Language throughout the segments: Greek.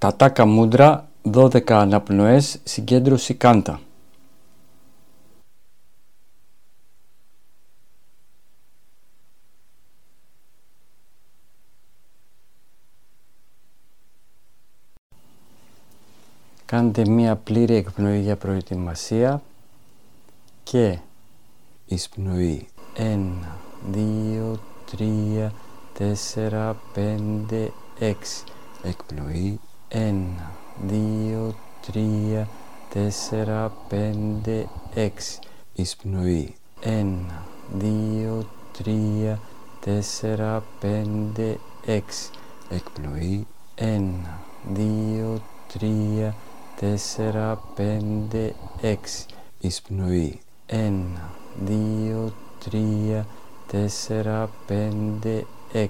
Τατάκα μούντρα, 12 αναπνοές, συγκέντρωση κάντα. Κάντε μία πλήρη εκπνοή για προετοιμασία και εισπνοή 1, 2, 3, 4, 5, 6. Εκπνοή 1, 2, 3, 4, 5, 6. Εισπνοή 1, 2, 3, 4, 5, 6. Εκπνοή 1, 2, 3, 4, 5, 6. Εισπνοή 1, 2, 3, 4, 5, 6.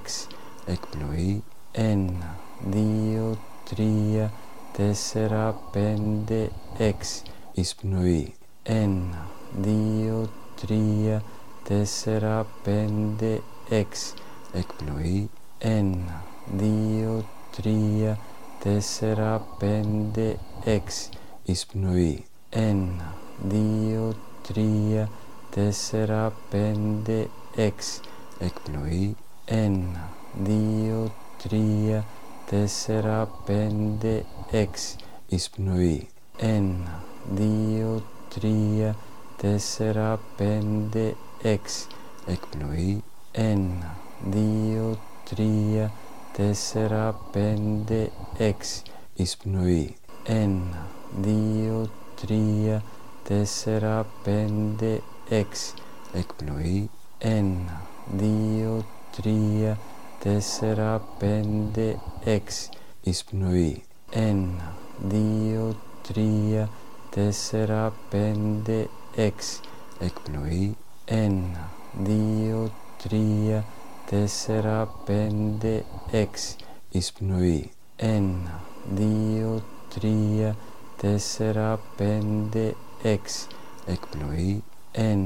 Εκπνοή 1, 2, 3, 4, 5, 6. Εισπνοή 1, 2, 3, 4, 5, 6. Εκπνοή 1, 2, 3, 4, 5, 6. Εισπνοή 1, 2, 3, 4, 5, 6. Εκπνοή 1, 2, 3, 4, 5, 6. Εισπνοή 1, 2, 3, 4, 5, 6. Εκπνοή 1, 2, 3, 4, 5, 6. Εισπνοή 1, 2, 3, 4, 5, 6. Εκπνοή 1, 2, 3, 4, 5, 6. Εισπνοή 1, 2, 3, 4, 5, 6. Εκπνοή 1, 2, 3, 4, 5, 6. Εισπνοή 1, 2, 3, 4, 5, 6. Εκπνοή 1,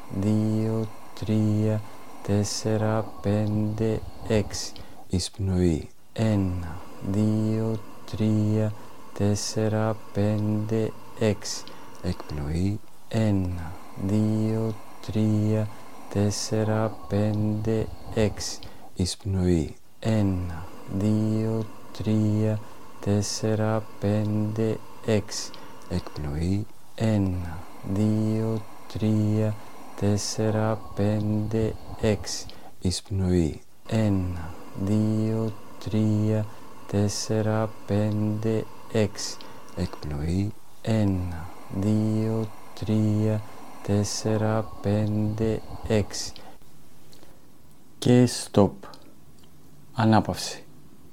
2, 3, 4, 5, 6. Εισπνοή 1, 2, 3, 4, 5, 6. Εκπνοή 1, 2, 3, 4, 5, 6. Εισπνοή 1, 2, 3, 4, 5, 6. Εκπνοή 1, 2, 3, 4, 5, 6. Εισπνοή 1, 2, 3, 4, 5, 6. Εκπνοή 1, 2, 3, 4, 5, 6. Και stop. Ανάπαυση.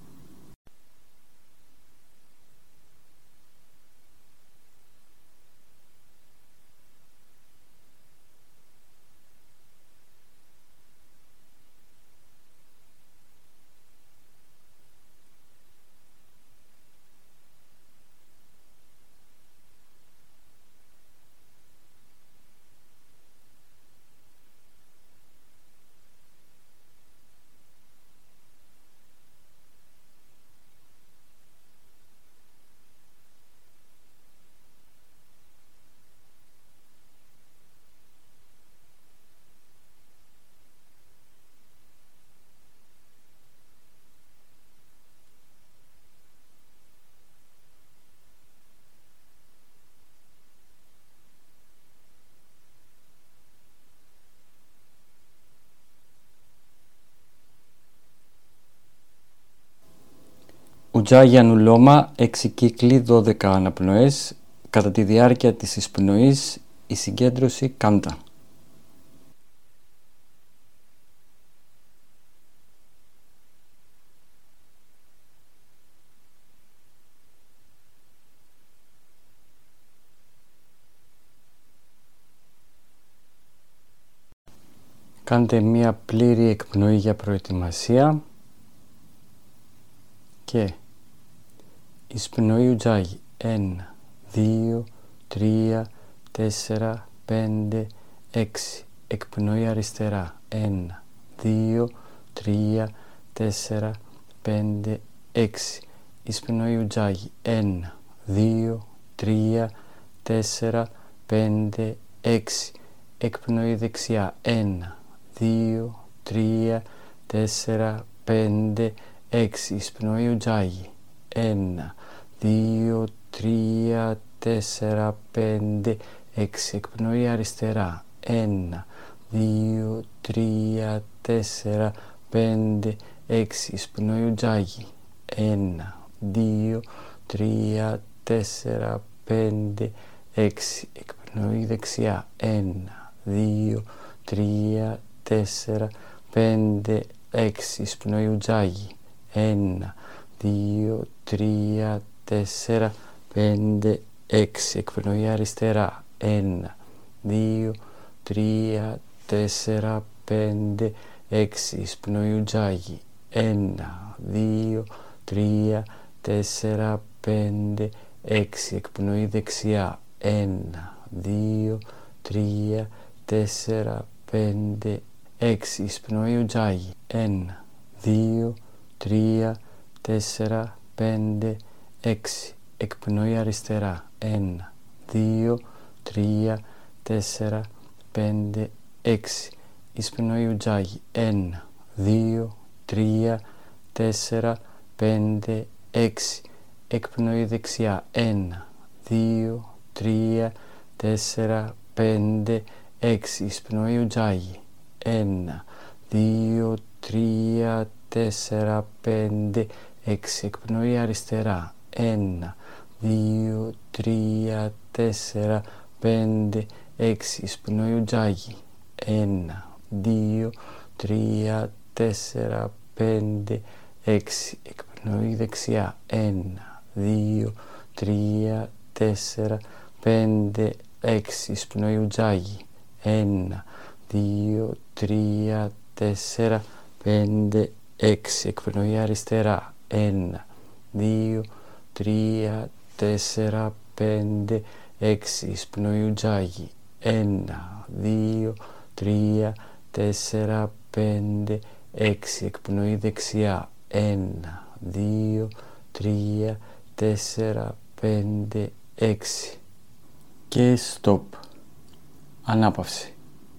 Ουτζάγι Ανουλώμα, 6 κύκλοι, 12 αναπνοές. Κατά τη διάρκεια της εισπνοής, η συγκέντρωση κάντα. Κάντε μία πλήρη εκπνοή για προετοιμασία και εισπνοή Ουτζάγι 1, 2, 3, 4, 5, 6. Εκπνοή αριστερά 1, 2, 3, 4, 5, 6. εισπνοή ουτζάγι. 1, 2, 3, 4, 5, 6. Εκπνοή δεξιά. 1, 2, 3, 4, 5, 6. Εισπνοή ουτζάγι. 1, 2, 3, 4, 5, 6. Εκπνοή αριστερά. 1, 2, 3, 4, 5, 6. Εισπνοή ουτζάγι. 1, 2, 3, 4, 5, 6. Εκπνοή δεξιά. 1, 2, 3, 4, 5, 6. Εισπνοή ουτζάγι. 1, 2, 3, 4, 5, 6. Εκπνοή αριστερά. 1, 2, 3, 4, 5, 6. Εισπνοή ουτζάγι. 1, 2, 3, 4, 5, 6. Εκπνοή δεξιά. 1, 2, 3, 4, 5, 6. Εισπνοή ουτζάγι. 1, 2, 3, 4, 5, 6. Εκπνοή αριστερά. 1, 2, 3, 4, 5, 6. Εισπνοή ουτζάγι. 1, 2, 3, 4, 5, 6. Εκπνοή δεξιά. 1, 2, 3, 4, 5, 6. Εισπνοή ουτζάγι. 1, 2, 3, 4, 5, 6. Εκπνοή αριστερά. 1, 2, 3, 4, 5, 6. Εισπνοή ουτζάγι. 1, 2, 3, 4, 5, 6. Εκπνοή δεξιά. 1, 2, 3, 4, 5, 6. Εισπνοή ουτζάγι. 1, 2, 3, 4, 5, 6. Εκπνοή αριστερά. 1, 2, 3, 4, 5, 6. Εισπνοή ουτζάγι. 1, 2, 3, 4, 5, 6. Εκπνοή δεξιά. 1, 2, 3, 4, 5, 6. Και stop. Ανάπαυση.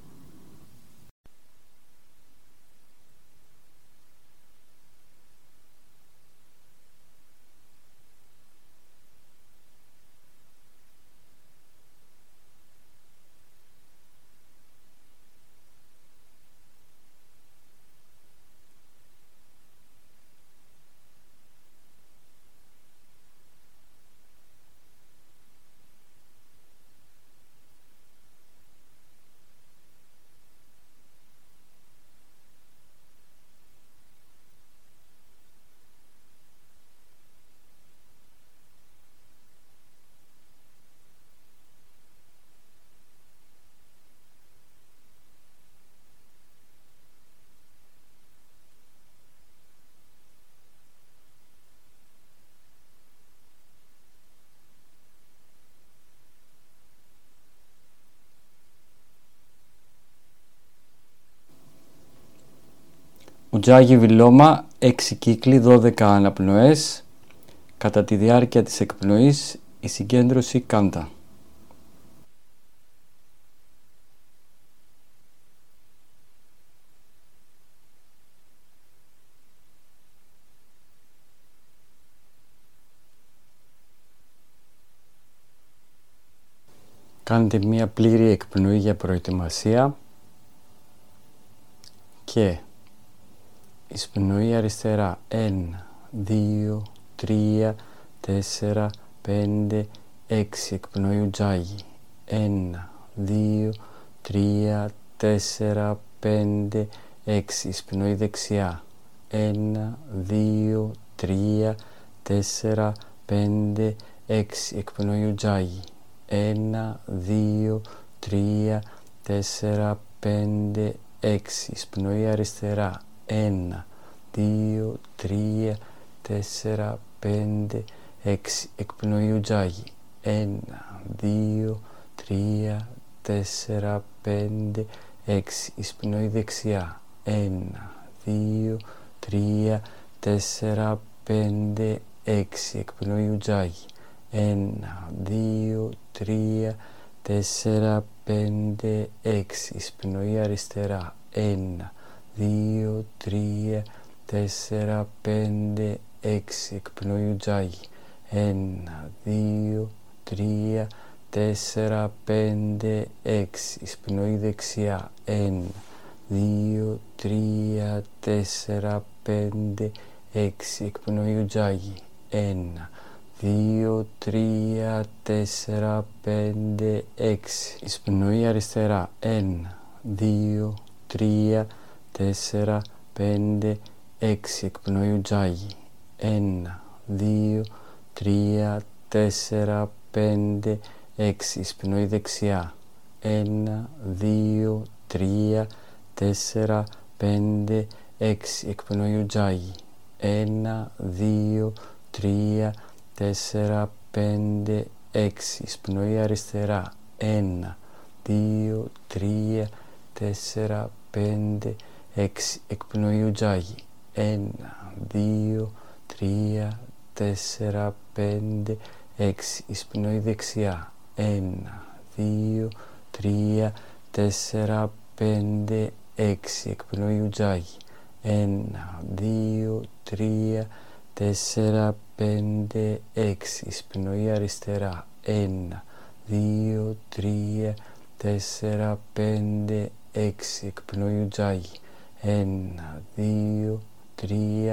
Ουτζάγι βιλώμα, 6 κύκλοι, 12 αναπνοές. Κατά τη διάρκεια της εκπνοής η συγκέντρωση κάντα. Κάντε μία πλήρη εκπνοή για προετοιμασία και εισπνοή αριστερά. 1, 2, 3, 4, 5, 6. Εκπνοή ουτζάγι. 1, 2, 3, 4, 5, 6. Εισπνοή δεξιά. 1, 2, 3, 4, 5, 6. Εκπνοή ουτζάγι. 1, 2, 3, 4, 5, 6. Εισπνοή αριστερά. 1, 2, 3, 4, 5, 6. Εκπνοή ουτζάγι. 1, 2, 3, 4, 5, 6. Εισπνοή δεξιά. 1, 2, 3, 4, 5, 6, εκπνοή ουτζάγι, 1, 2, 3, 4, 5, 6, εισπνοή αριστερά, 1, 2, 3, 4, 5, 6, εκπνοή ουτζάγι, 1, 2, 3, 4, 5, 6, εισπνοή δεξιά, 1, 2, 3, 4, 5, 6, εκπνοή ουτζάγι, 1, 2, 3, 4, 5, 6, εισπνοή αριστερά, 1, 2, 3, 4, 5, 6, εκπνοή ουτζάγι, 1, 2, 3, 4, 5, 6, εισπνοή δεξιά, 1, 2, 3, 4, 5, 6, εκπνοή ουτζάγι, 1, 2, 3, 4, 5, 6, εισπνοή αριστερά, 1, 2, 3, 4, 5, 6, εκπνοή ουτζάγι, 1, 2, 3, 4, 5, 6, εισπνοή δεξιά, 1, 2, 3, 4, 5, 6, εκπνοή ουτζάγι, 1, 2, 3, 4, 5, 6, εισπνοή αριστερά, 1, 2, 3, 4, 5, 6, εκπνοή ουτζάγι, 1, 2, 3,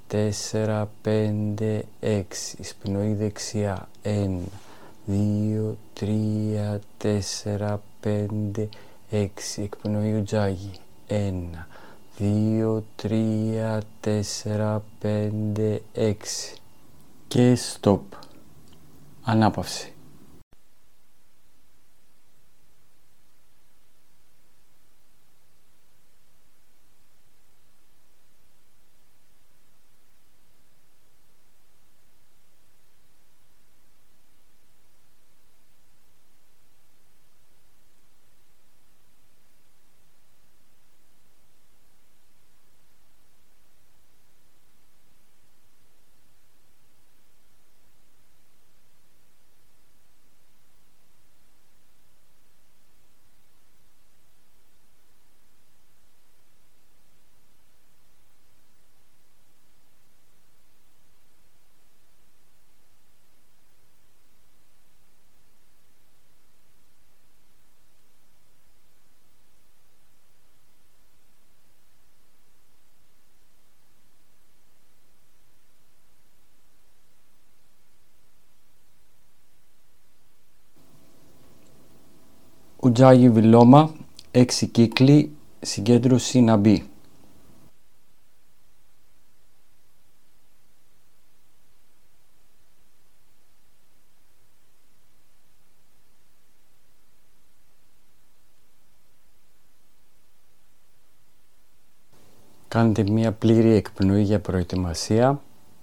4, 5, 6, εισπνοή δεξιά, 1, 2, 3, 4, 5, 6, εκπνοή ουτζάγι, 1, 2, 3, 4, 5, 6 και stop. Ανάπαυση. Ουτζάγι βιλώμα, 6 κύκλοι, συγκέντρωση να μπει. Κάντε μία πλήρη εκπνοή για προετοιμασία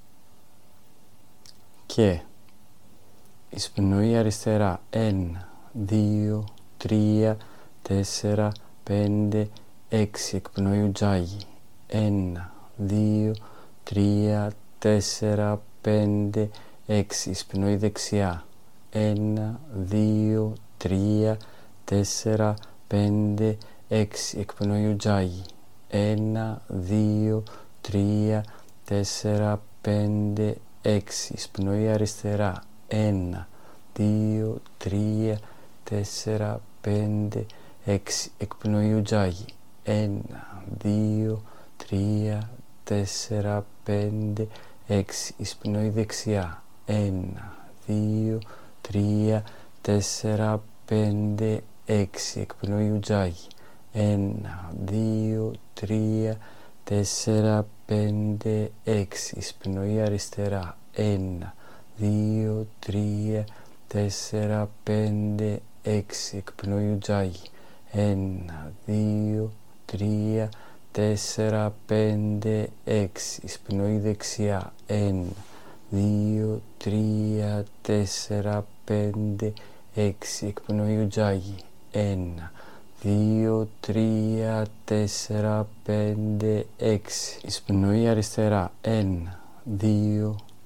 και εισπνοή αριστερά, 1, 2, 3, 4, 5, 6, εκπνοή ουτζάγι, 1, 2, 3, 4, 5, 6, εισπνοή δεξιά, 1, 2, 3, 4, 5, 6, εκπνοή ουτζάγι, 1, 2, 3, 4, 5, 6, εισπνοή αριστερά, 1, 2, 3, 4, 5, 6, εκπνοή ουτζάγι, 1, 2, 3, 4, 5, 6, εισπνοή δεξιά, 1, 2, 3, 4, 5, 6, εκπνοή ουτζάγι, 1, 2, 3, 4, 5, 6, εισπνοή αριστερά, 1, 2, 3, 4, 5, 6, εκπνοή ουτζάγι, 1, 2, 3, 4, 5, 6, εισπνοή δεξιά, 1, 2, 3, 4, 5, 6, εκπνοή ουτζάγι, 1, 2, 3, 4, 5, 6, εισπνοή αριστερά, 1, 2,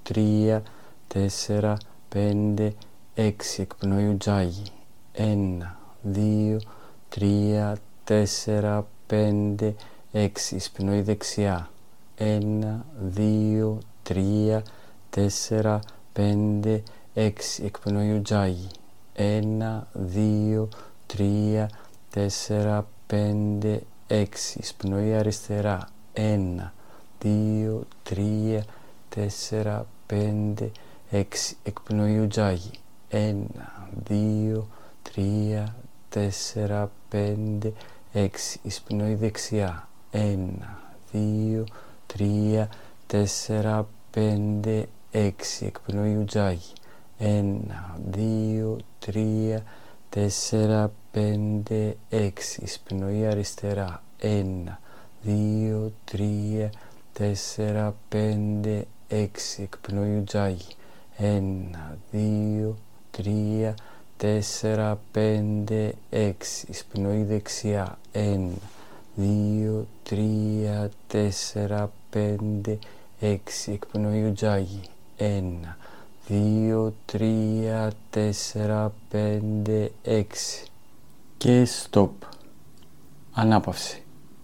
3, 4, 5, 6. Εκπνοή ουτζάγι. 1, 2, 3, 4, 5, 6. Εισπνοή δεξιά. 1, 2, 3, 4, 5, 6. Εκπνοή ουτζάγι. 1, 2, 3, 4, 5, 6. Εισπνοή αριστερά. 1, 2, 3, 4, 5, 6. Εκπνοή ουτζάγι. 1, 2, 3, 4, 5, 6. Εισπνοή δεξιά. 1, 2, 3, 4, 5, 6. Εκπνοή ουτζάγι. 1, 2, 3, 4, 5, 6. Εισπνοή αριστερά. 1, 2, 3, 4, 5, 6. Εκπνοή ουτζάγι. 1, 2, 3, 4, 5, 6. Εισπνοή δεξιά. 1, 2, 3, 4, 5, 6. Εκπνοή ουτζάγι. 1, 2, 3, 4, 5, 6. Και stop. Ανάπαυση.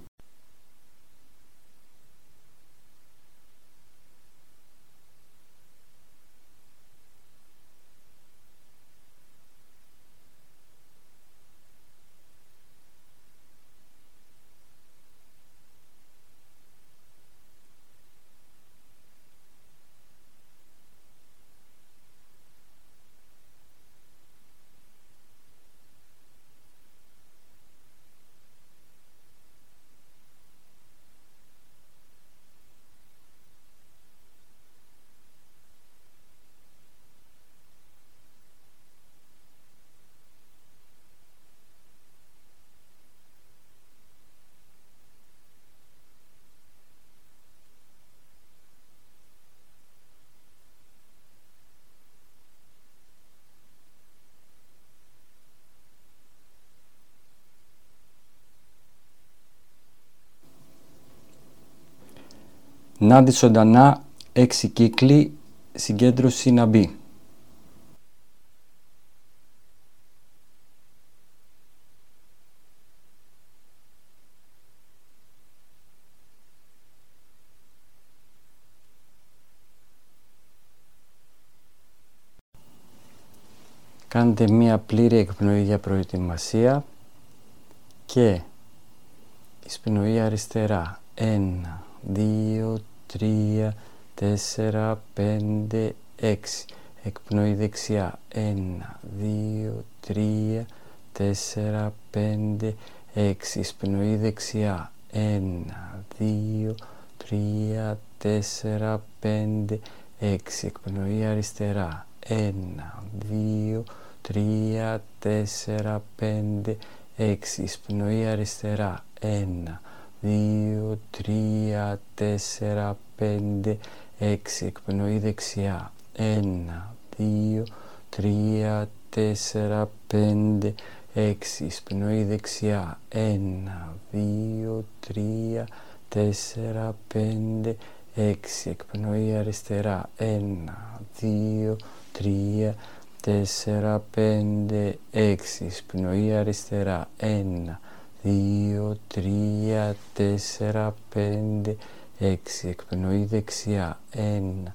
Νάντι ζωντανά, 6 κύκλοι, συγκέντρωση να μπει. Κάντε μία πλήρη εκπνοή για προετοιμασία και εισπνοή αριστερά. 1, 2, 3, 4, 5, 6. Εκπνοή δεξιά. 1, 2, 3, 4, 5, 6. Εισπνοή δεξιά. 1, 2, 3, 4, 5, 6. Εκπνοή αριστερά. 1, 2, 3, 4, 5, 6. Εισπνοή αριστερά. 1, 2, 3, 4, 5, 6. Εκπνοή δεξιά. 1, 2, 3, 4, 5, 6. Εισπνοή δεξιά. 1, 2, 3, 4, 5, 6. Εκπνοή αριστερά. 1, 2, 3, 4, 5, 6. Εισπνοή αριστερά. 1, 2, 3, 4, 5, 6. Εκπνοή δεξιά. 1,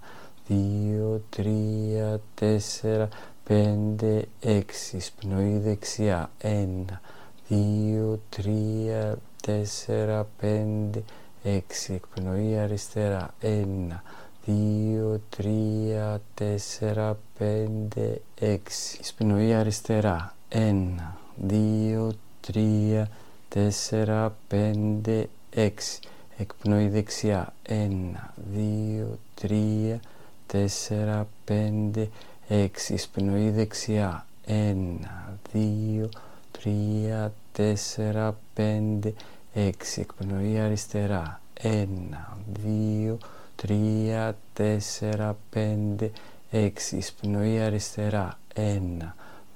2, 3, 4, 5, 6. Εισπνοή δεξιά. 1, 2, 3, 4, 5, 6. Εκπνοή αριστερά. 1, 2, 3, 4, 5, 6. Εισπνοή αριστερά. 1, 2, 3, 4, 5, 6. Εκπνοή δεξιά. 1, 2, 3, 4, 5, 6. Εισπνοή δεξιά. 1, 2, 3, 4, 5, 6. Εκπνοή αριστερά. 1, 2, 3, 4, 5, 6. Εισπνοή αριστερά. 1,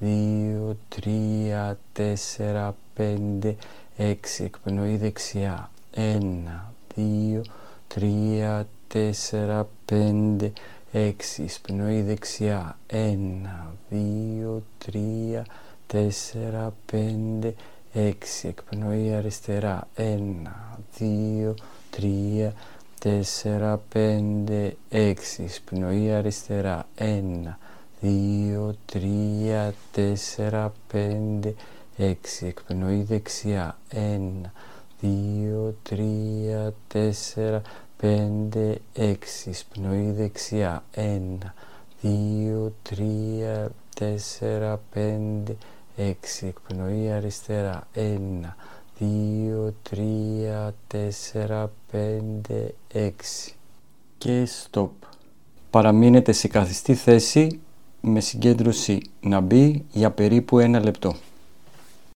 2, 3, 4, 5, 6. Εκπνοή δεξιά. 1, 2, 3, 4, 5, 6, εισπνοή δεξιά, 1, 2, 3, 4, 5, 6, εκπνοή αριστερά, 1, 2, 3, 4, 5, 6, εισπνοή αριστερά, 1, 2, 3, 4, 5, 6, εκπνοή δεξιά, 1, 2, 3, 4, 5, 6, εισπνοή δεξιά, 1, 2, 3, 4, 5, 6, εκπνοή αριστερά, 1, 2, 3, 4, 5, 6 και stop. Παραμείνετε σε καθιστή θέση με συγκέντρωση να μπει για περίπου 1 λεπτό.